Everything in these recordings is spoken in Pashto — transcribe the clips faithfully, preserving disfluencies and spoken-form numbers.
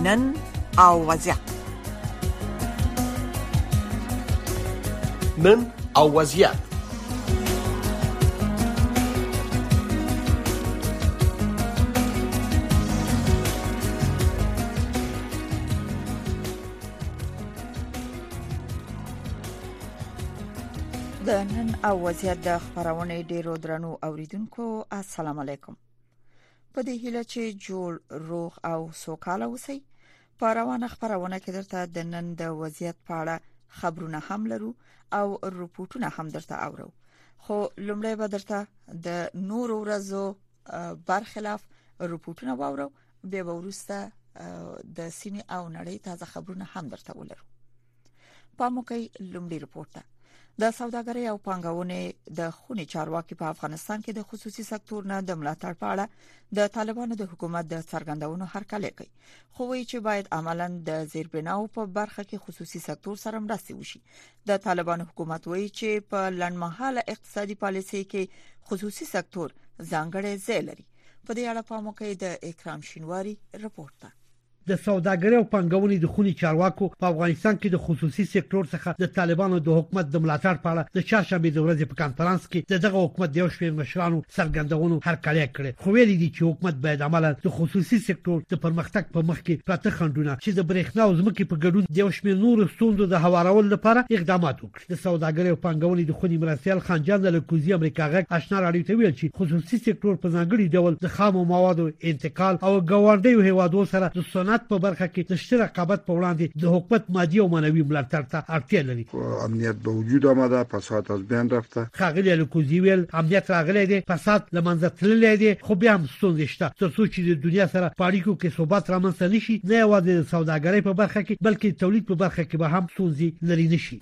نن او وضعیت. نن او وضعیت. د نن او وضعیت د خبرونه ډیرو درنو اوریدونکو السلام علیکم. په دې هیله چې جوړ روغ او سوکاله اوسئ. په روانه خبرونه کې درته د نن د وضعیت په اړه خبرونه هم لرو او رپورټونه هم درته اورو. خو لومړی به درته د نور ورځو برخلاف رپورټونه واورو، بیا به وروسته د سیمې او نړۍ تازه خبرونه هم درته ولرو. په موکي لومړی رپورټ د سوداګرۍ او پانګونې د خوني چارواکي په افغانستان کې د خصوصي سکتور نه د ملاتړ په اړه د طالبانو د حکومت د څرګندونو هرکلی کوي، خو وایي چې باید عملاً د زیربناو په برخه کې خصوصي سکتور سره مرسته وشي. د طالبانو حکومت وایي چې په لنډمهاله اقتصادي پالیسي کې خصوصي سکتور ځانګړی ځای لري. په دې اړه په موکي د اکرام شینواری رپورټ ده. د سوداګرۍ او پنګونې د خوني چارواکو په افغانستان کې د خصوصي سکتور څخه د طالبانو د حکومت د ملاتړ په اړه د چهارشنبه د ورځې په کانفرنس کې دغه حکومت د یو شمېر مشرانو څرګندونو هرکلی کړ، خو ویلي دي چې حکومت باید عملاً د خصوصي سکتور د پرمختګ په مخ کې پراته خنډونه چې د برېښنا او ځمکې په ګډون د یو شمېر نور ستونزو د هوارولو لپاره اقدامات وکړي. د سوداګرۍ او پنګونې د خوني مرستیال خانجان د لکوزي امریکا غږ آشنا راډیو ته ویل چې خصوصي سکتور په ځانګړي ډول د خامو موادو انتقال او ګاونډیو هیوادو سره د صنعت په برخه کې د رقابت په وړاندې د حکومت مادي او معنوي ملاتړ ته اړتیا لري. امنیت به وجود آمده، فساد از بین رفته. خاغلی لکوزی ویل امنیت راغلی دی، فساد لمنځه تللی دی، خو بیا هم ستونزې شته ترڅو چې د دنیا سره په اړیکو کې ثبات رامنځته نشي، نه یوازې د سوداګرۍ په برخه کې بلکې تولید په برخه کې به هم ستونزې لري نشي.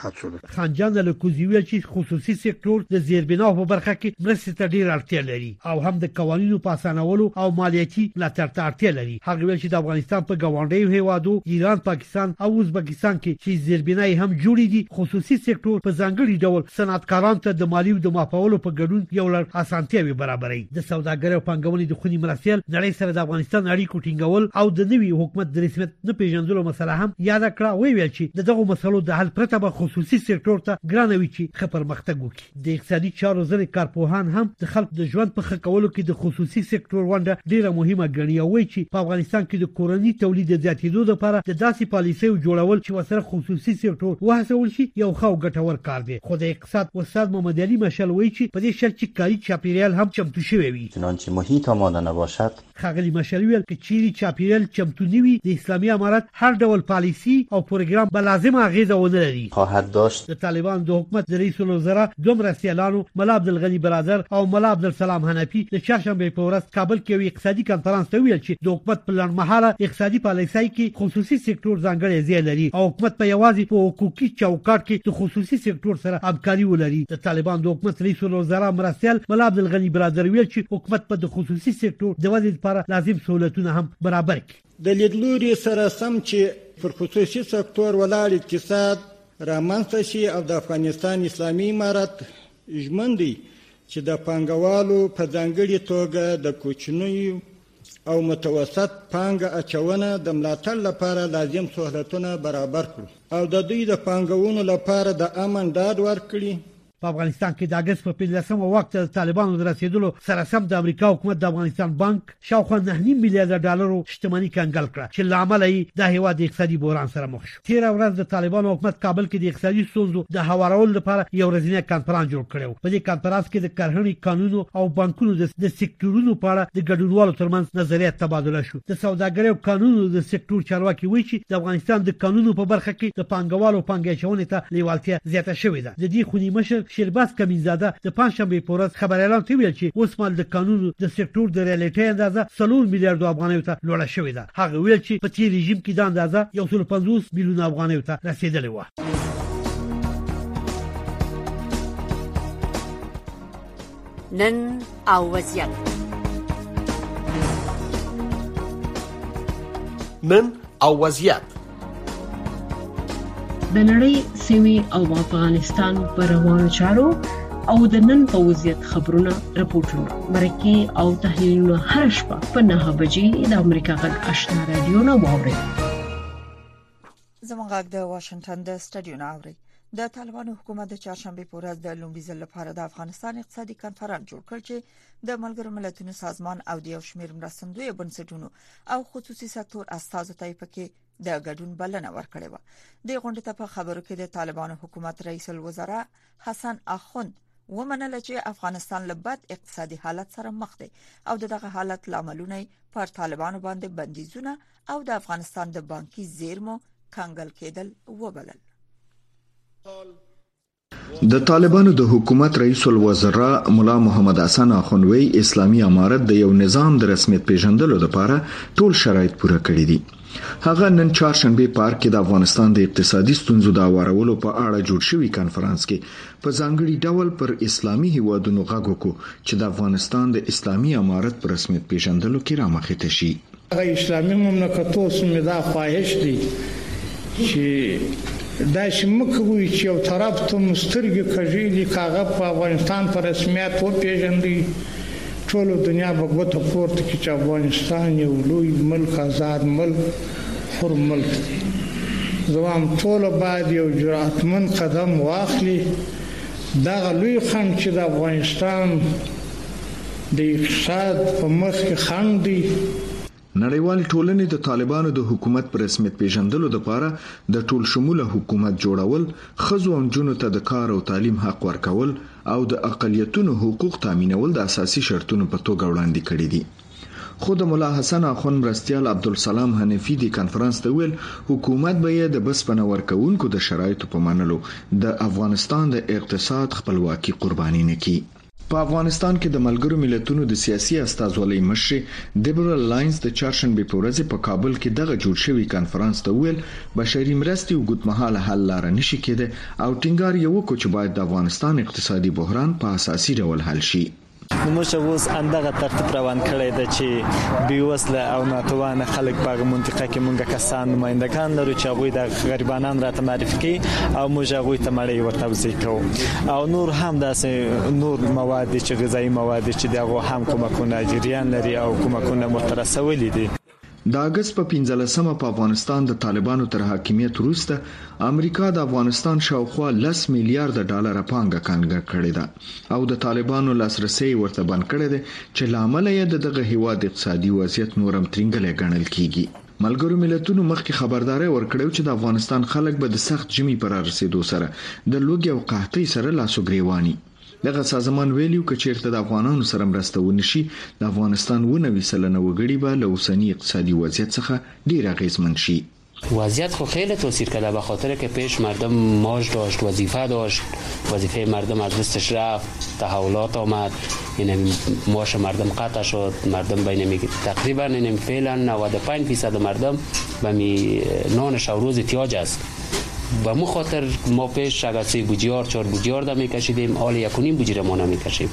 خانجان لکوزی ویل چې خصوصي سکتور د زیربناو په برخه کې مرستې ته ډیر اړتیا لري او هم د قوانینو په اسانولو او مالیاتي ملاتړ ته اړتیا لري. هغه ویل چې د افغانستان په ګاونډیو هیوادو ایران، پاکستان او ازبکستان کې چې زیربنای هم جوړې دي، خصوصي سکتور په ځانګړي ډول صنعتکارانو ته د مالیو د معافولو په ګډون یو لړ اسانتیاوې برابروي. د سوداګرۍ او پنګونې د خوني مرستیال نړۍ سره د افغانستان اړیکو ټینګول او د نوي حکومت د رسمیت نه پیژندلو مسله هم یاد کړه. وی ویل چې دغه مسلو د حل پرته به خصوصي سکتور ته ګرانوي چې ښه پرمختګ وکړي. د اقتصادي چارو ځینې کارپوهان هم د خلکو د ژوند په ښه کولو کې د خصوصي سکتور ونډه ډیره مهمه ګڼي او وایي چې په افغانستان کې د کورنۍ تولید د زیاتېدو لپاره د داسې پالیسیو جوړول چې وسره خصوصي سکتور وهڅول شي یو ښه او ګټور کار دی. خو د اقتصاد استاد محمد علي مشال وایي چې په دې شرط چې کاري چاپیریال هم چمتو شوی وي. چنانچه محیط آماده نباشد. خاغلی مشال ویل چې چیرې چاپیریال چمتو نوي د اسلامي امارت هر ډول پالیسی او پروګرام به لازم اغیزه ونه لري. خواهد داشت. د طالبان د حکومت د رئیس الوزرا دوه مرستیالانو ملا عبدالغنی برادر او ملا عبدالسلام حنفي د چهارشنبه په ورځ کابل کې یو اقتصادي کانفرنس ته ویل چې د حکومت په لړمحاله اقتصادي پالیسۍ کې خصوصي سکتور ځانګړی ځای لري او حکومت په یوازې په حقوقي چوکاټ کې د خصوصي سکتور سره همکاري ولري. د طالبان د حکومت رئیس الوزرا مرستیال ملا عبدالغنی برادر ویل چې حکومت په د خصوصي سکتور د ودې لپاره لازم سہولتونه هم برابر کړي. د لیدلوري سره سم چې پر خصوصي سکتور ولاړ اقتصاد رامنځته شي او د افغانستان اسلامي امارت ژمن دی چې د پانګوالو په ځانګړي توګه د کوچنیو او متوسط پانګه اچونه د ملاتړ لپاره لازم سہولتونه برابر کړو او د دوی د پانګونو لپاره د امن ډاډ ورکړي. په افغانستان کې د اگست په پنځلسمه وخت د طالبانو د رسیدلو سره سم د امریکا حکومت د افغانستان بانک شاوخوا نه نیم میلیارډ ډالرو شتمنۍ کنګل کړه چې لامل یې د هیواد د اقتصادي بحران سره مخ شو. تیر ورځ د طالبانو حکومت کابل کې د اقتصادي ستونزو د هوارولو لپاره یو ورځنی کانفرنس جوړ کړو. په دې کانفرنس کې د کرهڼې قانونو او بانکونو د سکتورونو په اړه د ګډونوالو ترمنځ نظریات تبادله شو. د سوداګرۍ او قانونو د سکتور چارواکي وایي چې د افغانستان د قانونو په برخه کې د پانګوالو پانګاچونې ته لیوالتیا زیاته شوې ده. د دې خونی مشر شیرباز کمینزاده د پنځشنبه په ورځ خبر اعلان ویل چې اوس مال د قانون د سکتور د ریالیټي اندازه څلور میلیارډ افغانیو ته لوړه شوې ده. هغه ویل چې په تیر رژیم کې د اندازه یو سل پنځوس میلیون افغانیو ته رسیدلې و. نن او وضعیت. نن او وضعیت. د نړۍ سیمې او افغانستان پر روانو چارو او د نن په وضعیت خبرونه راپورټونه مرکه او تحلیلونه هر شپه په نهه بجې د امریکا غږ آشنا رادیو نه واوري. زموږ غږ د واشنگټن د سټډیو نه اوري. د طالبانو حکومت د چهارشنبه په ورځ د لومړي ځل لپاره د افغانستان اقتصادي کنفرانس جوړ کړ چې د ملګرو ملتونو سازمان او د یو شمېر مرستندوی بنسټونو او خصوصي سکتور استازو ته پکې د ګډون بلنه ورکړې و. د غونډې ته په خبرو کې د طالبانو حکومت رئیس الوزرا حسن اخوند ومنله چې افغانستان له بد اقتصادي حالت سره مخ دی او دغه حالت لاملونه پر طالبانو باندې بندیزونه او د افغانستان د بانکي زیرمو کنګل کېدل وبلل. د طالبانو د حکومت رئیس الوزرا مولا محمد حسن اخوندوی اسلامي امارت د یو نظام د رسمیت پیژندلو لپاره ټول شرایط پوره کړی دي. هغه نن چهارشنبه پارک کې د افغانستان د اقتصادي ستونزو د اورولو په اړه جوړ شوی کانفرنس کې په ځانګړي ډول پر اسلامي هیوادونو غږ وکړ چې د افغانستان د اسلامي امارت پر رسمیت پیژندلو کې رامخته شي. هغه اسلامي مملکتونو سمدا خواهش دي چې دا شمکوي چې یو طرف ته مسترګي کژېږي کاغه په افغانستان پر رسمیت و پیژندي ټول دنیا په ګوته پورته کې چې افغانستان یو لوی ملک آزاد ملک حر ملک دی. زموږ ټول باید یو جرأتمن قدم واخلي دا لوی خنډ چې د افغانستان د اقتصاد په مخ کې خنډ دی. نړیوال ټولنې د طالبانو د حکومت پر رسمیت پیژندلو لپاره د ټول شموله حکومت جوړول، خزو او جنو ته د کار او تعلیم حق ورکول او د اقلیتونو حقوق تامینول د اساسي شرطونو په توګه وړاندې کړي دي. خو د مولا حسن اخوند مرستیال عبدالسلام حنفی د کانفرنس ته ویل حکومت به د بسپنه ورکوونکو د شرایطو په منلو د افغانستان د اقتصاد خپلواکي قرباني نه کړي. په افغانستان کې د ملګرو ملتونو د سیاسي استازولۍ مشر دیبرا لاینز د چهارشنبه په ورځ په کابل کې دغه جوړ شوی کانفرنس ته ویل بشري مرستې او ګډمحاله حل لار نشي کېده او ټینګار یو کو چې باید د افغانستان اقتصادي بحران په اساسي ډول حل شي. نو موږ اوس اندغه ترتیب روان کړی دی چې بیوسله او ناتوانه خلک په منطقه کې مونږه کسان نمائندگان لرو چې هغه د غریبانان راته معرفي کوي او موږ هغه ته مړی ورته وځي کوو او نور هم داسې نور مواد چې غذایی مواد چې دغه هم کومکونه جریان لري او کومکونه مترسولې دي. د اگست په پنځلسمه په افغانستان د طالبانو تر حاکمیت وروسته امریکا د افغانستان شاوخوا لس میلیارډ ډالر پانګه کنګه کړې ده او د طالبانو لاسرسي ورته بند کړی دی چې لامل یې دغه هیواد اقتصادي وضعیت نورم ترنګل ګڼل کیږي. ملګرو ملتونو مخکې خبرداري ورکړو چې د افغانستان خلک به د سخت جمی پر رسیدو سره د لوګي او قحطۍ سره لاسو ګریواني. دغه سازمان ویلیو چې چیرته د افغانانو سره مرسته ونشي د افغانستان ونوي سلنه وګړي به له اوسنی اقتصادي وضعیت څخه ډیر اغیزمن شي. وضعیت خو خیلی توصیف کرده به خاطر که پیش مردم ماش داشت، وظیفه داشت، وظیفه مردم از دستش رفت، تحولات آمد، یعنی ماش مردم قطع شد، مردم بین تقریبا یعنی فعلا نود و پنج درصد مردم به می نانش و روز احتیاج است. و مو خاطر ما پیش اگر سه بوجیار چهار بوجیار دا میکشیدیم حال یک و نیم بوجی را ما نمیکشیم.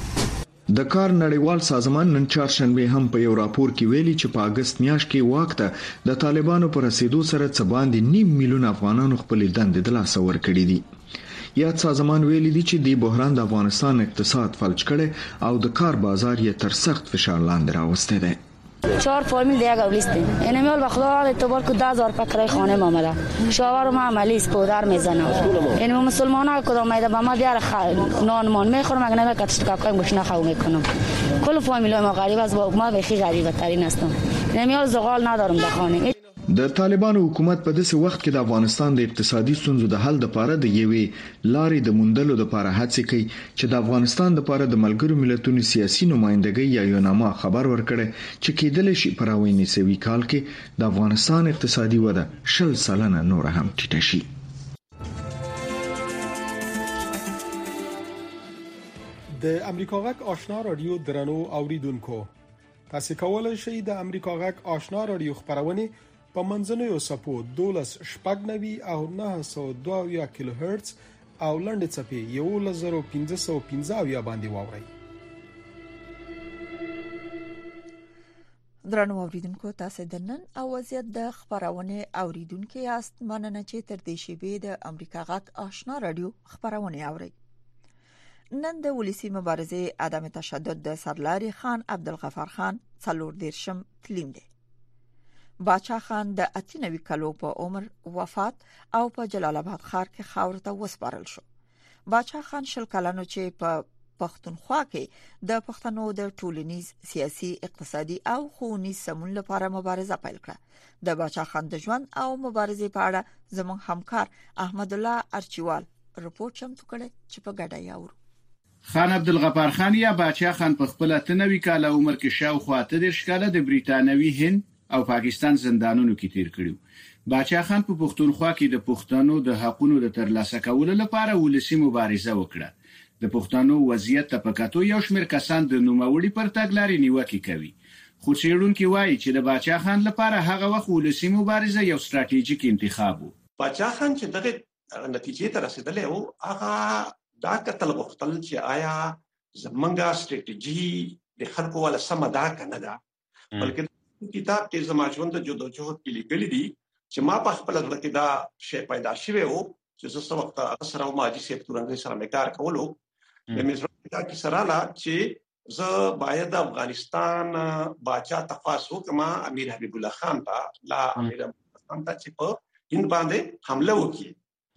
د کار نړیوال سازمان نن چهارشنبه هم په یو راپور کې ویلي چې په اگست میاشت کې وخت د طالبانو پر رسیدو سره څه باندې نیم میلیون افغانانو خپل دندې د لاس ور کړې دي. یاد سازمان ویلي دي چې د بحران د افغانستان اقتصاد فلج کړي او د کار بازار یې تر سخت فشار لاندې راوسته ده. چهار فامیل دیگه گولیستیم. اینه میال بخدا اعتبار که ده هزار پکرای خانه ما آمده. شاور ما عملی است پودر میزنه. اینه ما مسلمان‌ها کدام میده با ما بیار خ... نان مان میخورم اگه نمیاد کاتش کاکای مشنا خو میکنم. کل فامیل ما غریب از با ما بخی غریبه ترین هستم. اینه میال زغال ندارم در خانه. د طالبانو حکومت په داسې وخت کې د افغانستان د اقتصادي ستونزو د حل لپاره د یوې لارې د موندلو لپاره هڅه کوي چې د افغانستان لپاره د ملګرو ملتونو سیاسي نمائندګۍ یا یوناما خبر ورکړي چې کېدل شي په راوینې سوي کال کې د افغانستان اقتصادي وده شل سلنه نور هم ټیټه شي. د امریکا غږ آشنا رادیو درنو اوریدونکو، تاسو کولای شئ د امریکا غږ آشنا رادیو خبرونه په منځنوي سپو دولس شپږ نوي او نه سوه دوه کیلو هرتز او لنډ چپی یو لزر پنځه سوه پنځه باندې واورئ. درنو اوریدونکو، تاسو د نن او وضعیت د خبرونه اوریدونکو یاست. مننه چې تر دې شی به د امریکا غږ آشنا رادیو خبرونه اورئ. نن د ولسی مبارزه عدم تشدد د سرلاري خان عبدالغفار خان څلور دیرشم تلین دی. باچا خان د اتنوي کلو په عمر وفات او په جلال آباد ښار کې خاور ته وسپارل شو. باچا خان شل کلنو چې په پښتونخوا کې د پښتنو د ټولنیز، سیاسي، اقتصادي او ښوونیز سمون لپاره مبارزه پیل کړه. د باچا خان د ژوند او مبارزې په اړه زموږ همکار احمد الله ارچیوال رپورټ چمتو کړی چې په ګډه یاورو. خان عبدالغفار خان یا باچا خان په خپل اتنوي کال عمر کې شاوخوا اته دېرش کاله د بریتانوي هند او پاکستان زندانونو کې تیر کړیو. باچا خان په پښتونخوا کې د پښتنو د حقوقو د ترلاسه کولو لپاره ولسی مبارزه وکړه. د پښتنو وضعیت ته په کتو یو شمېر کسان د نوموړي پر تګلارې نیوکه کوي. خو څېړونکي وایي چې د باچا خان لپاره هغه وخت ولسی مبارزه یو ستراتیژیک انتخاب و. باچا خان چې دغه نتیجې ته رسیدلی و، هغه دا کتل غوښتل چې آیا زمونږه ستراتیژي د خلکو ولا سم ده کنه ده. بلکې کتاب کې زما ژوند د جدوجہد کې لیکلي دي چې ما په خپل ځل کې دا شی پیدا شوی و چې زه څو وخت سره ماجي سیب تورنګ سره مې کار کولو. د مزرعه کې سره لا چې زه باید افغانستان باچا تفاس وکم امیر حبیب الله خان ته لا امیر خان ته چې په هند باندې حمله وکړي.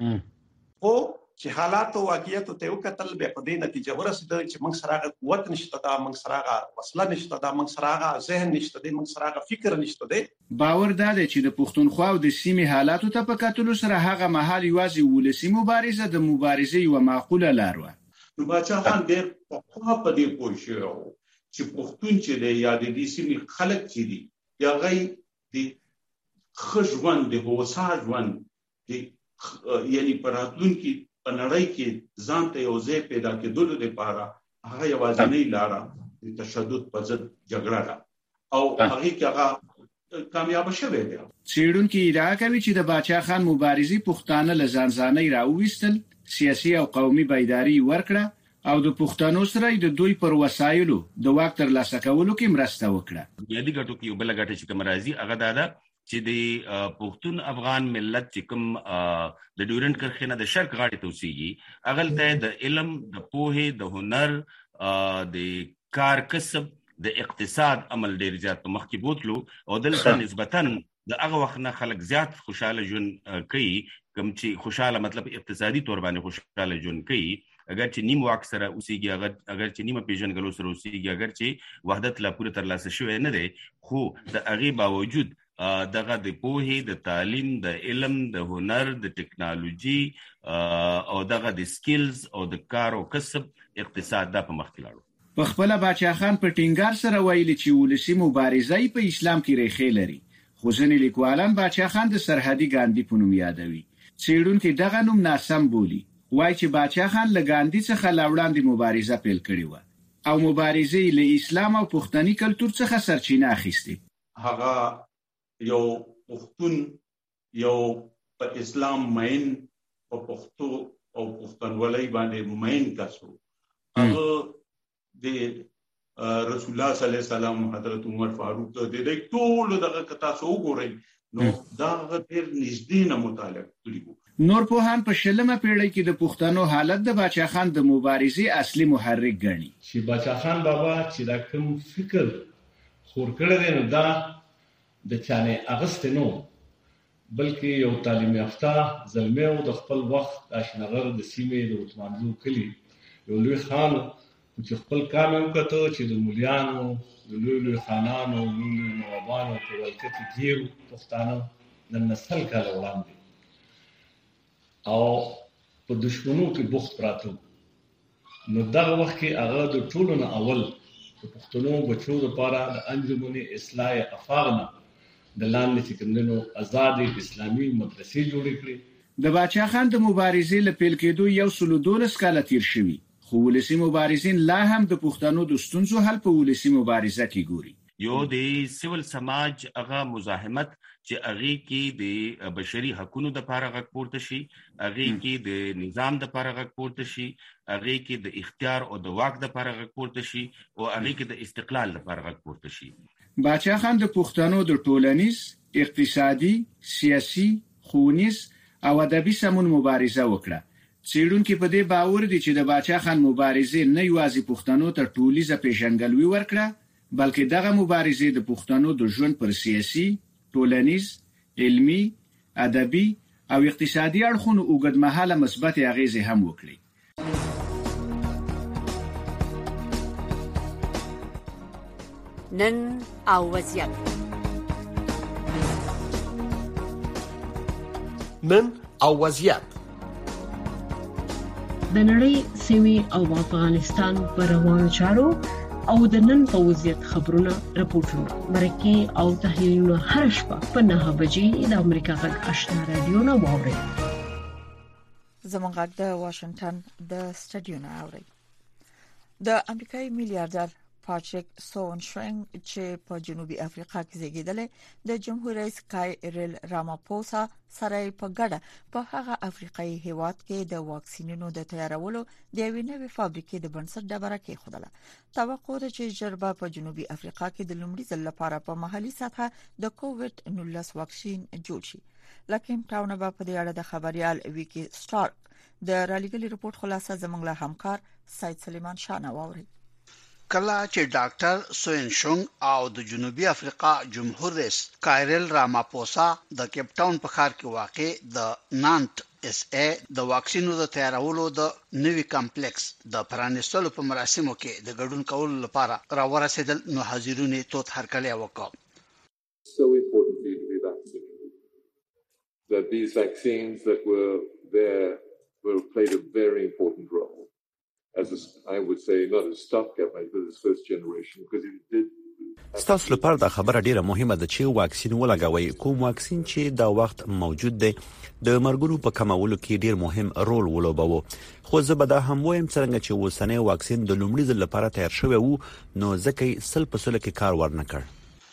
او چې حالات او واقعیت ته یو قتل به په دې نتیجه ورسېد چې موږ سره قوت نشته دا، موږ سره وسله نشته دا، موږ سره ذهن نشته دی، موږ سره فکر نشته دی. باور دا دی چې د پښتونخوا او د سیمې حالاتو ته په کتلو سره هغه مهال یوازې ولسی مبارزه د مبارزې یو معقوله لار و. نو باچا خان ډېر په دې پوه شو چې پښتون چې دی یا د دې سیمې خلک چې دي یا غي د خژوند د هوسا ژوند د یعنی پراتلونکي په نړۍ کې ځان ته یو ځای پیدا کېدلو لپاره هغه یوازینۍ لاره د تشدد په ضد جګړه ده او هغه کې هغه کامیاب شوه دی. څېړونکي ادعا کوي چې د باچا خان مبارزې پښتانه له ځانځانۍ راوویستل، سیاسي او قومي بیداری ورکړه او د پښتنو سره د دوی پر وسایلو د واک ترلاسه کولو کې مرسته وکړه. بنیادی ګټو کې یو بل ګټه چې کوم راځي هغه دا ده چې د پښتون افغان ملت چې کوم د ډیورنډ کرښې نه د شرق غاړې ته اوسېږي، هغه ته د علم، د پوهې، د هنر، د کار کسب، د اقتصاد عمل ډیر زیات مخکې بوتلو او دلته نسبتاً د هغه وخت نه خلک زیات خوشاله ژوند کوي، کوم چې خوشاله مطلب اقتصادي تور باندې خوشاله ژوند کوي. اگر چې نیم واک سره اوسېږي، اگر اگر چې نیمه پیژنګلو سره اوسېږي، اگر چې وحدت لا پوره ترلاسه شوی نه دی، خو د هغې باوجود دغه د پوهې، د تعلیم، د علم، د هنر، د ټکنالوژي او دغه د سکیلز او د کار او کسب اقتصاد دا په مخ کې لاړو. په خپل باچا خان په ټینګار سره ویلي چې ولسی مبارزه په اسلام کې ریښې لري، خو ځینې لیکوالان باچا خان د سرحدي ګاندي په نوم یادوي. څېړونکي دغه نوم ناسم بولي، وایي چې باچا خان له ګاندي څخه لا وړاندې مبارزه پیل کړې وه او مبارزې له اسلام او پښتني کلتور څخه سرچینه اخیستې. هغه یو پښتون یو په اسلام مین، په پښتو او پښتونولۍ باندې مین کسو. هغه د رسول الله صلی الله علیه وسلم، حضرت عمر فاروق د دې ټول دغه کتا سو وګورئ نو دا ډېر نږدې نه مطالعه کړی وو. نور پوهان په شلمه پیړۍ کې د پښتنو حالت د باچا خان د مبارزې اصلي محرک ګڼي. چې باچا خان بابا چې دا کوم فکر خور کړی دی نو دا د چانه اغست نو بلکې یو تعلیم یافته زلمی او د خپل وخت آشناغر د سیمې د عثمانزو کلی یو لوی خان چې خپل کار وکړو چې د مولیانو، د لوی لوی خانانو، لوی نوابانو په ولکه کې ګیرو پښتانه د نسل کال وړاندې او په دشمنو کې بوخت پراته. نو دغه وخت کې هغه د ټولو نه اول د پښتنو بچو لپاره د انجمن اصلاح افاغنه د لاندې چې کومنو آزاد اسلامي مدرسې جوړې کړې. د باچا خان د مبارزې له پیل کېدو یو سل دولس کاله تیر شوي، خو ولسی مبارزین لا هم د پښتنو د ستونزو حل په ولسی مبارزه کې ګوري. یو د سیول سماج هغه مزاحمت چې هغه کې د بشري حقوقو د لپاره غږ پورته شي، هغه کې د نظام د لپاره غږ پورته شي، هغه کې د اختیار او د واک د لپاره غږ پورته شي او هغه کې د استقلال لپاره غږ پورته شي. باچا خان د پښتنو د ټولنیز، اقتصادي، سیاسي، ښوونیز او ادبي سمون مبارزه وکړه. څېړونکو په دې باور دي چې د باچا خان مبارزې نه یوازې پښتنو ته ټولیزه پیژنګلوي ورکړه بلکې دغه مبارزې د پښتنو د ژوند پر سیاسي، ټولنیز، علمي، ادبي او اقتصادي اړخونو اوږدمهاله مثبت اغیزې هم وکړي. نن او وضعیت نن او وضعیت د نړۍ سیمې او افغانستان پر روانو چارو او د نن په وضعیت خبرونه راپورټونه مرکه او تحلیلونه هر شپه په نهه بجې د امریکا غږ آشنا رادیو نه واورئ. زموږ غږ د واشنگټن د سټډیو نه اورئ. د امریکایي میلیارډر پاټریک سونشنګ چې په جنوبي افریقا کې زیږیدل د جمهور رئیس کایرل راماپوسا سره په ګډه په هغه افریقایي هیواد کې د واکسینونو د تیارولو د یوې نوې فابریکې د بنسټ ډبره کېښودله. توقع ده چې ژر به په جنوبي افریقا کې د لومړي ځل لپاره په محلي سطحه د کووډ نولس واکسین جوړ شي. لکه ټاون به په دې اړه د خبريال ویکی سټارک د رالیګلي رپورت خلاصه زموږ له همکار سید سلیمان شاه نواوري. کله چې ډاکټر سوینشونګ او د جنوبي افریقا جمهور رئیس کایرل راماپوسا د کیپ ټاون په ښار کې واقع د نانت اس ای د واکسینو د تیارولو د نوي کمپلیکس د پرانیستلو په مراسمو کې د ګډون کولو لپاره راورسېدل نو حاضرینو توت هرکلی وکړ. So importantly to be vaccinated that these vaccines that were there were played a very important role. As a, I would say, not as stopgap, but as first generation, because it did. ستاسو لپاره دا خبره ډیره مهمه ده چې واکسین ولګوي. کوم واکسین چې دا وخت موجود دی د مرګونو په کمولو کې ډیر مهم رول ولوباوه. خو زه به دا هم وایم څنګه چې اوسنۍ واکسین د لومړي ځل لپاره تیار شوی وو نو ځکه سل په سل کې کار ورنکړ.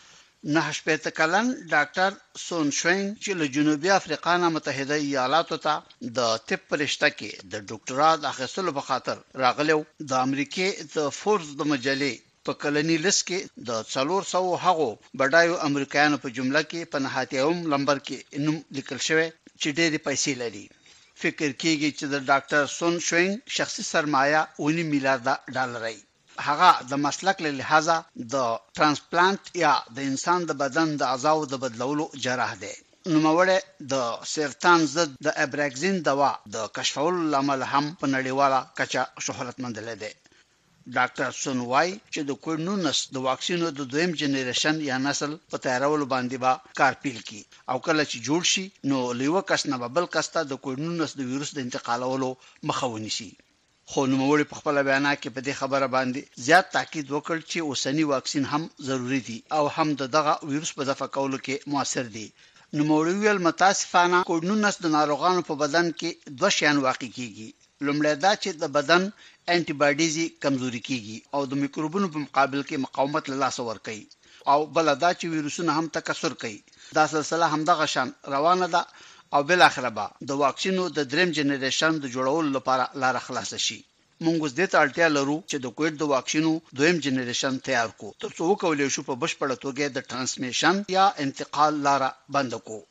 نه شپږ کلن ډاکټر سونشنګ چې له جنوبي افریقا نه متحده ایالاتو ته د طب پرشته کې د ډاکټرا د اخیستلو په خاطر راغلو د امریکای د فورس د مجلې په کلنی لیست کې د څلور سو هغو بډایو امریکایانو په جمله کې په نهایتیم لمبر کې نوم لیکل شوی چې ډېری پیسې لري. فکر کېږي چې د ډاکټر سونشنګ شخصي سرمایه ونی میلیارډ ډالر ای. هغه د مسلک له لحاظه د ترانسپلانت یا د انسان د بدن د اعضاو د بدلولو جراح دی. نوموړی د سرطان ضد د ابراکزین دوا د کشفولو لامل هم په نړیواله کچه شهرت مندل دی. ډاکټر سون وای چې د کووډ نولس د واکسینو د دویم جنریشن یا نسل په تیارولو باندې با کار پیل کی او کله چې جوړ شي نو لیو کس نه بل کس ته د کووډ نولس د ویروس د انتقالولو مخه ونیسي. خو نوموړي په خپل بیان کې په دې خبره باندې زیات تاکید وکړ چې اوسنی واکسین هم ضروری دي او هم دغه ویروس په دفع کولو کې موثر دي. نوموړي ویل متاسفانه کووډ نولس د ناروغانو په بدن کې دوه شیان واقع کیږي. لومړی دا چې د بدن انټي باډیز کمزوري کیږي او د میکروبونو په مقابل کې مقاومت له لاسه ورکوي او بل دا چې ویروسونه هم تکثر کوي. دا سلسله هم دغه شان روانه ده او بل اخره به د واکسینو د دریم جنریشن د جوړولو لپاره لار خلاص شي. موږ اوس د اړتیا لرو چې د کووډ د واکسینو دویم جنریشن تیار کړو ترڅو وکولای شو په بشپړه توګه د ترانسمیشن یا انتقال لار بند کړو.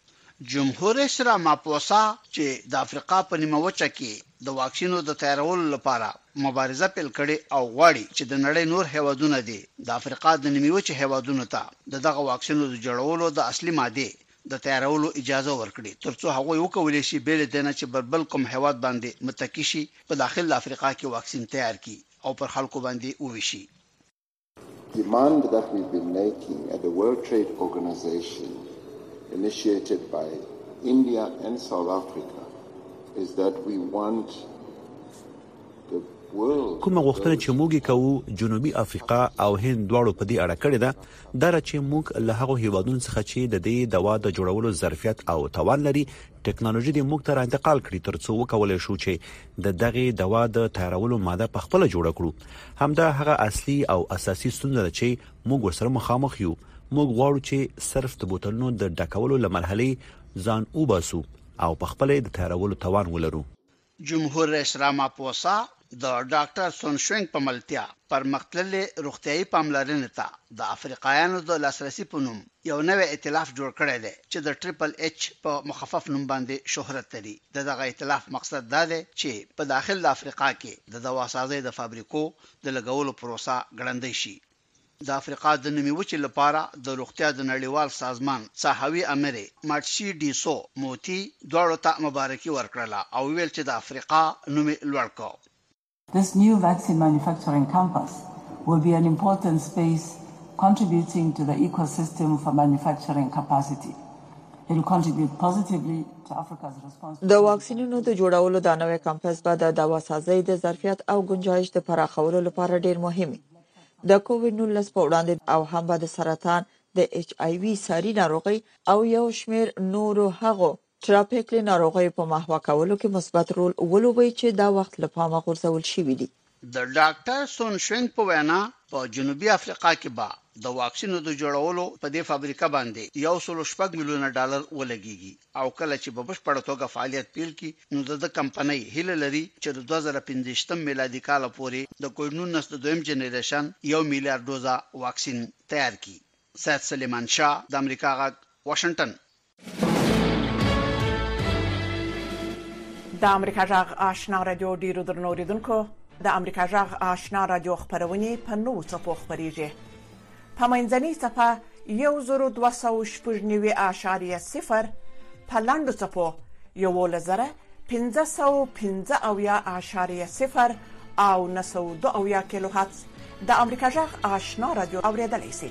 جمهور رئیس راماپوسا چې د افریقا په نیمه وچه کې د واکسینو د تیارولو لپاره مبارزه پیل کړي او غواړي چې د نړۍ نور هیوادونه دي د افریقا د نیمه وچه هیوادونو ته دغه واکسینو د جوړولو د اصلي ماده د تیارولو اجازه ورکړي ترڅو هغه وکولای شي بیل دنه چې بربل کوم هیواد باندې متکی شي په داخل افریقا کې واکسین تیار کړي او پر خلکو باندې وویشي. Demand that we've been making at the World Trade Organization initiated by India and South Africa is that we want the world کومه غوښتنه چې موږ کوو جنوبي افریقا او هند دواړو په دې اړه کړې ده دا چې موږ له هغو هیوادونو څخه چې د دې دوا د جوړولو ظرفیت او توان لري ټکنالوژي د موږ ته انتقال کړي ترڅو وکولای شو چې د دغه دوا د تیارولو ماده په خپل جوړ کړو. همدا هغه اصلي او اساسي ستونزه ده چې موږ ورسره مخامخ یو. موږ غواړو چې صرف د بوتلونو د ډکولو لمرحله ځان وباسو او په خپل د تیارولو توان ولرو. جمهور رئیس راماپوسا د ډاکټر سون شوینګ په ملتیا پر مختللې روغتيایي پاملرنې ته د افریقایانو د لاسرسي په نوم یو نوې ائتلاف جوړ کړی دی چې د ټریپل ایچ په مخفف نوم باندې شهرت لري. د دغه ائتلاف مقصد دا دی چې په داخل د افریقا کې د دواسازۍ د فابریکو د لګولو پروسه ګړندۍ شي. د افریقا د نیمې وچې لپاره د روغتیا د نړیوال سازمان صحوي امر مارشي ډیسو موتی دواړو ته مبارکي ورکړه او ویل چې د افریقا نوم لوړ کړ. This new vaccine manufacturing campus will be an important space contributing to the ecosystem for manufacturing capacity. It will contribute positively to Africa's response. د واکسینونو د جوړولو د نوې کمپس به د دواسازۍ د ظرفیت او گنجائش د پراخولو لپاره ډیر مهم د کووډ نولس په وړاندې او هم د سرطان د ایچ آی وی ساري ناروغي او یو شمیر نورو هغو تراپیکل ناروغي په محو کولو کې مثبت رول ولوبي چې دا وخت لپاره غورځول شوی دی. د ډاکټر سون شوینګ په وینا په جنوبي افریقا کې به د واکسینو د جوړولو په دې فابریکا باندې یو سل شپږ میلیونه ډالر ولګيږي او کله چې په بشپړ توګه فعالیت پیل کړي نو د کمپنۍ هیله لري چې د دوه زره پنځه میلادي کال پورې د کووډ نولس د دویم جنریشن یو میلیارډ ډوزه واکسین تیار کړي. سید سلیمان شاه د امریکا غږ واشنگټن. د امریکا غږ آشنا رادیو ډیرو درنو اوریدونکو د امریکا غږ آشنا رادیو خبرونه په نو څپو خبريږي. په منځني صفه یو زرو دوه سوه شپږ نوي اعشاریه صفر په لاندو څپو یو لزره پنځه سوه پنځه اویا اعشاریه صفر او نه سوه دوه اویا کیلو هرتز د امریکا غږ آشنا رادیو اوریدلای شئ.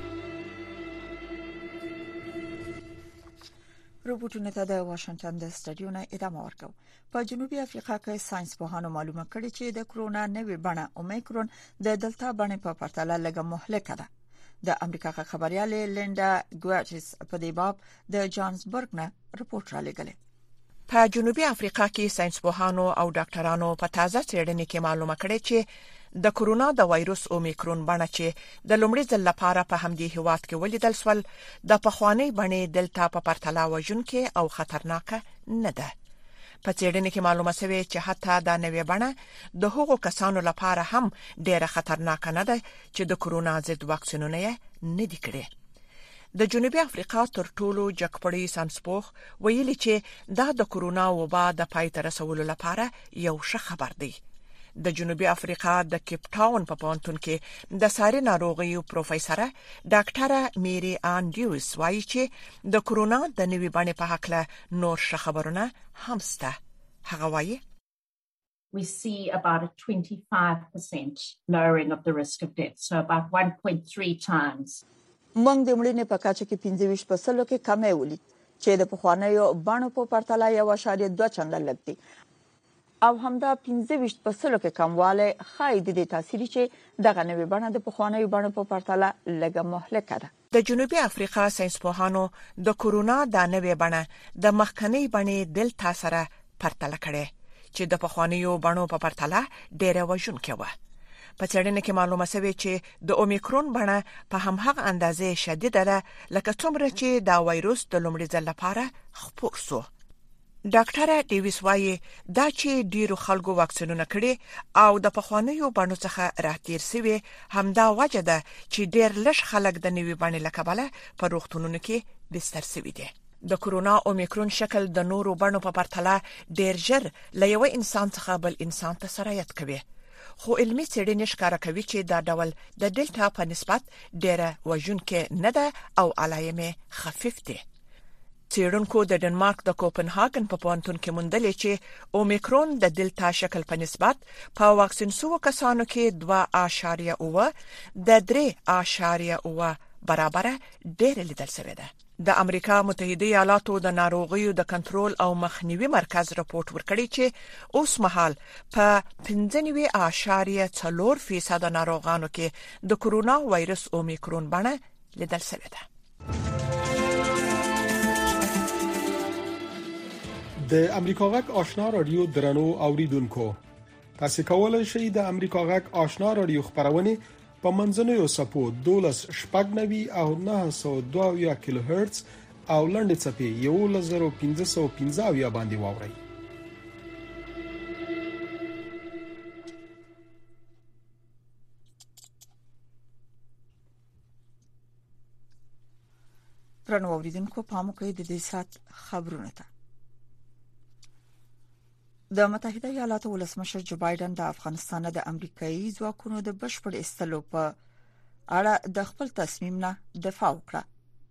روبوټونه ته د واشنگټن د سټډیو نه ادامه ورکو. په جنوبي افریقا کې ساينس پوهانو معلومه کړې چې د کرونا نوې بڼه اومیکرون د دلتا بڼې په پرتله لږه مهلکه ده. د امریکا خبريال لیندا ګواچس په دې باب د جانسبرګ نه رپورټ را لګلې. په جنوبي افریقا کې ساينس پوهانو او ډاکټرانو په تازه څېړنې کې معلومه کړې چې د کرونا د وایروس اومیکرون بڼه چې د لومړي ځل لپاره په همدې هیواد کې ولیدل شول د پخوانی بڼې دلتا په پرتله وژونکې او خطرناکه نه ده. په څېړنې کې معلومه شوې چې حتی دا نوې بڼه د هغو کسانو لپاره هم ډېره خطرناکه نه ده چې د کرونا ضد واکسینونه یې نه دي کړي. د جنوبي افریقا تر ټولو جګپړی سانسپوخ ویلي چې دا د کرونا وبا د پای ته رسولو لپاره یو ښه خبر دی. د جنوبي افریقا د کیپ ټاون په پوهنتون کې د ساري ناروغیو پروفیسور ډاکټره میری آن ډیوس وایي چې د کرونا د نوې بڼې په هکله نور ښه خبرونه هم شته. هغه وایي we see about a twenty-five percent lowering of the risk of death, so about one point three times. موږ د مړینې په کچه کې پنځه ویشت پرسنټ کې کمې ولې چې د پخوانیو بڼو په پرتله یو اشاریه دوه چنده لږ دی او همدا پنځه ویشت پرسنټ کې کمواله خای د دې تاثیر چې دغه نوې بڼه د پخوانیو بڼو په پرتله لږه مهلکه ده. د جنوبي افریقا ساينس پوهانو د کرونا د نوې بڼه د مخکنی بڼې دلتا سره پرتله کړې چې د پخوانیو بڼو په پرتله ډېره وژونکې وه. په څېړنه کې معلومه شوې چې د اومیکرون بڼه په همغه اندازې شدیده ده لکه څومره چې دا وایروس د لومړي ځل لپاره خپور شو. ډاکټره ډیویس وایي دا چې ډیرو خلکو واکسینونه کړي او د پخوانیو بڼو څخه راتیر شوي همدا وجه ده چې ډیر لږ خلک د نوې بڼې له کبله په روغتونونو کې بستر شوي دي. د کرونا اومیکرون شکل د نورو بڼو په پرتله ډیر ژر له یو انسان څخه بل انسان ته سرایت کوي. خو علمي څېړنې ښکاره کوي چې دا ډول د ډلتا په نسبت ډیره وژونکې نه ده او علایم یې خفیف دي. څېړونکو د ډنمارک د کوپنهاګن په پوهنتون کې موندلې چې اومیکرون د ډلتا شکل په نسبت په واکسین شوو کسانو کې دوه اعشاریه اوه د درې اعشاریه اوه برابره ډېره لیدل شوې ده. د امریکا متحده ایالاتو د ناروغیو د کنټرول او مخنیوي مرکز رپورټ ورکړی چې اوس مهال په پنځه نوي اعشاریه څلور فیصد ناروغانو کې د کرونا وایرس اومیکرون بڼه لیدل شوې ده. د امریکا غږ آشنا رادیو درنو اوریدونکو تاسو کولای شئ د امریکا غږ آشنا رادیو خبرونه په منځنوي سپو دولس شپږ نوي او نه سوه دوه کیلو هرتز او لنډ چپی یو لزر پنځه سوه پنځه باندې واورئ. درنو اوریدونکو پام کوي د دې سات خبرونه ته. د متحده ایالاتو ولسمشر جو بایدن د افغانستان د امریکایي ځواکونو د بشپړ استلو په اړه د خپل تصمیم نه دفاع وکړه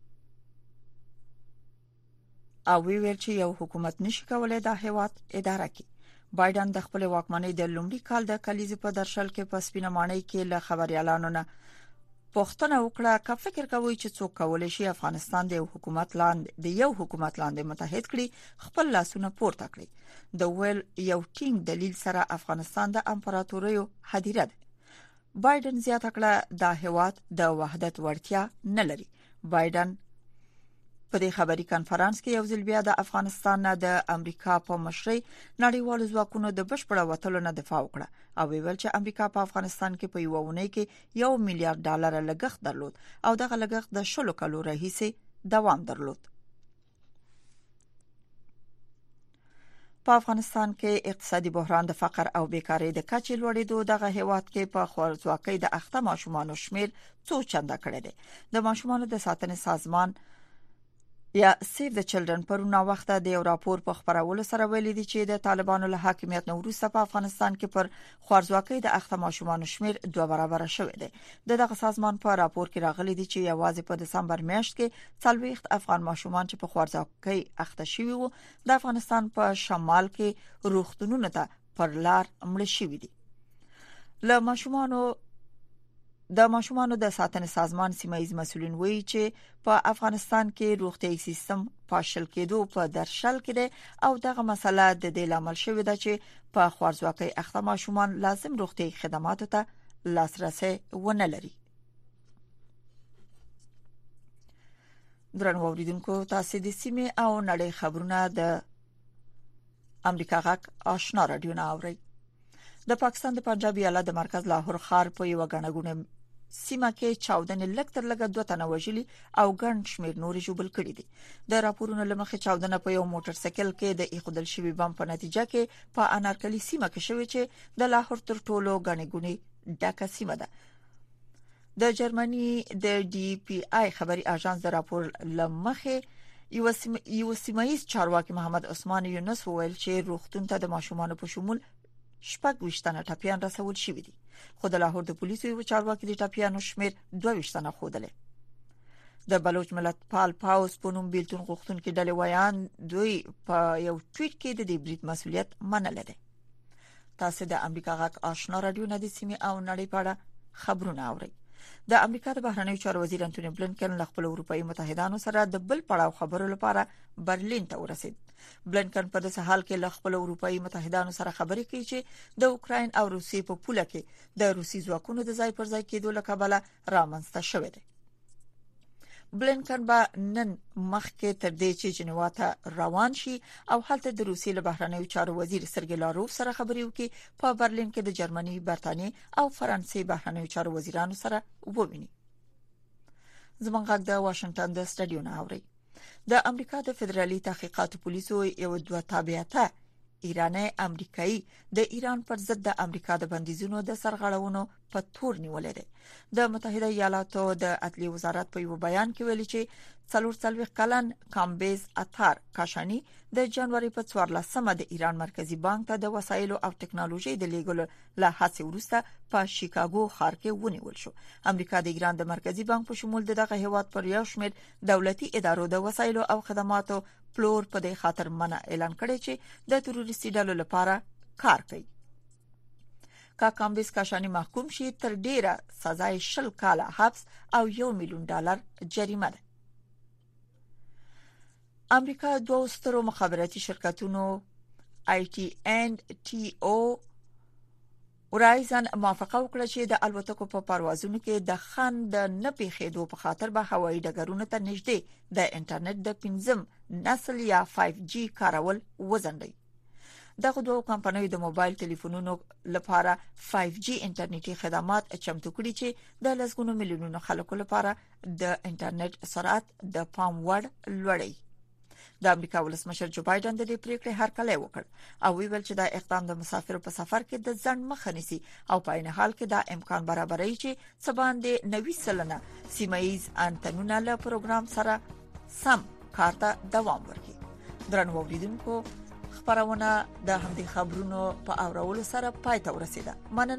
او ویل چې یو حکومت نشي کولای د هیواد اداره کړي. بایدن د خپل واکمنۍ د لومړي کال د کلیزې په درشل کې په سپینمانۍ کې له خبريالانو نه پوښتنه وکړه چې فکر کوي چې څوک کولای شي افغانستان د یو حکومت لاندې د یو حکومت لاندې متحد کړي. خپل لاسونه پورته کړي. د ویل یو ټینګ دلیل سره افغانستان د امپراتوریو هدیره ده. بایدن زیاته کړه د هیواد د وحدت وړتیا نه لري. بایدن په دې خبري کانفرنس کې یو ځل بیا د افغانستان نه د امریکا په مشرۍ نړیوال ځواکونو د بشپړ وټلو نه دفاع وکړه او ویل چې امریکا په افغانستان کې په یو ونه کې یو میلیارډ ډالر لګښت درلود او دغه لګښت د شلو کلو راهیسې دوام درلود. په افغانستان کې اقتصادي بحران د فقر او بیکاری د کچې لوړېدو دغه هیواد کې په خوارځواکۍ د اخته ماشومانو شمیر څو چنده کړی دی. د ماشومانو د ساتنې سازمان یا سیف د چلډرن پرونه وخت د یو راپور په خبرولو سره ویلي دي چې د طالبانو له حاکمیت نه وروسته په افغانستان کې پر خوارځواکۍ د اخته ماشومانو شمیر دوه برابر شوی دی. دغه سازمان په راپور کې راغلي دي چې یوازې په دسمبر میاشت کې څلوېښت افغان ماشومان چې په خوارځواکۍ اخته شوي وو د افغانستان په شمال کې روغتونونو ته پر لار مړ شوي دي. له ماشومانو د ماشومانو د ساتنې سازمان سیمایي مسؤلین وایي چې په افغانستان کې روغتيایي سیستم پاشل کېدو په درشل کې دی او دغه مسله د دې لامل شوې ده چې په خوارځواکۍ اخته ماشومان لازم روغتيایي خدماتو ته لاسرسي ونه لري. درنو اوریدونکو تاسو د سیمه او نړۍ خبرونه د امریکا غږ آشنا رادیو نه اورئ. د پاکستان د پنجاب ایالت د مرکز لاهور ښار په یو غنغونه سیمه کې چاودنې لکتر لګه دوه تنه وژلي او ګڼ شمیر نور جوړ کړي دي. د راپورونو لمخې چاودنه په یو موټر سایکل کې د ایخودل شوی بم په نتیجه کې په انارکلی سیمه کې شوی چې د لاهور تر ټولو غنغونی ډکه سیمه ده. د جرمني د ډي پی آی خبري اژانس د راپور لمخې یو سیمه یو سیمایي چارواکي محمد عثمان یونس وویل چې روغتون ته د ماشومان په شمول شپږ وشتنه ټاپیان رسول شوې دي. خو د لاهور د پولیسو یو چارواکي د ټاپیانو شمیر دوه وشتنه خوده. د بلوچ ملت پال پاوس په نوم بیلتون غوښتون کې ډلې ویان دوی په یو ټویټ کې د دې بریټ مسولیت منل دي. تاسو د امریکا غږ آشنا رادیو نه د سیمه او نړۍ په اړه خبرونه اورئ. د امریکا د بهرنیو چارو وزیر انټونی بلنکن له خپل اروپאי متحدانو سره د بل پړاو خبرو لپاره برلین ته ورسید. بلنکن په داسې حال کې له خپل اروپאי متحدانو سره خبرې کوي چې د اوکراین او روسیې په پوله کې د روسي ځواکونو د ځای پر ځای کېدو له کبله رامنځته شوې ده. بلنکن به نن مخکې تر دې چې جنیوا ته روان شي او هلته د روسیې له بهرنیو چارو وزیر سرګی لاروف سره خبرې وکړي. په برلین کې د جرمني، برتانیې او فرانسې بهرنیو چارو وزیرانو سره وویني. زمونږ غږ د واشنگټن د سټډیو نه اوري. د امریکا د فدرالي تحقیقاتو پولیسو یو دوه تابعیته ایرانی امریکایي د ایران پر ضد د امریکا د بندیزونو د سرغړونو په تور نیولې ده. د متحده ایالاتو د عدلیې وزارت په یو بیان کې ویلي چې څلور څلوېښت کلن کامبیز اتار کاشانی د جنوري په څوارلسمه د ایران مرکزی بانک ته د وسایلو او ټکنالوژي د لیږلو له هڅې وروسته په شیکاګو ښار کې ونیول شو. امریکا د ایران د مرکزی بانک په شمول دغه هیواد پر یو شمېر دولتي ادارو د وسایلو او خدماتو پلور په دې خاطر منع اعلان کړی چې د تروریستي ډلو لپاره کار کوي. کا کامبیز کاشانی محکوم شي تر ډیره سزا شل کاله حبس او یو میلیون ډالر جریمه ده. امریکا دوه سترو مخابراتي شرکتونو آی ټي اند ټي او ورایزن موافقه وکړه چې د الوتکو په پروازونو کې د خند نه پیښېدو په خاطر به هوایي ډګرونو ته نږدې د انټرنیټ د پنځم نسل یا فایو جی کارول وزندي. دغه دوه کمپنیو د موبایل ټلیفونونو لپاره فایو جی انټرنیټي خدمات چمتو کړي چې د لسګونو میلیونونو خلکو لپاره د انټرنیټ سرعت د پام وړ لوړي. د امریکا ولسمشر جو بایدن د دې پریکړې هرکلی وکړ او ویل چې دا اقدام د مسافرو په سفر کې د ځنډ مخه نیسي او په عین حال کې دا امکان برابروي چې سباندې نوي سلنه سیمایي انتنونه له پروګرام سره سم کار ته دوام ورکړي. درنو اوریدونکو خبرونه د همدې خبرونو په اورولو سره پای ته ورسیده. مننه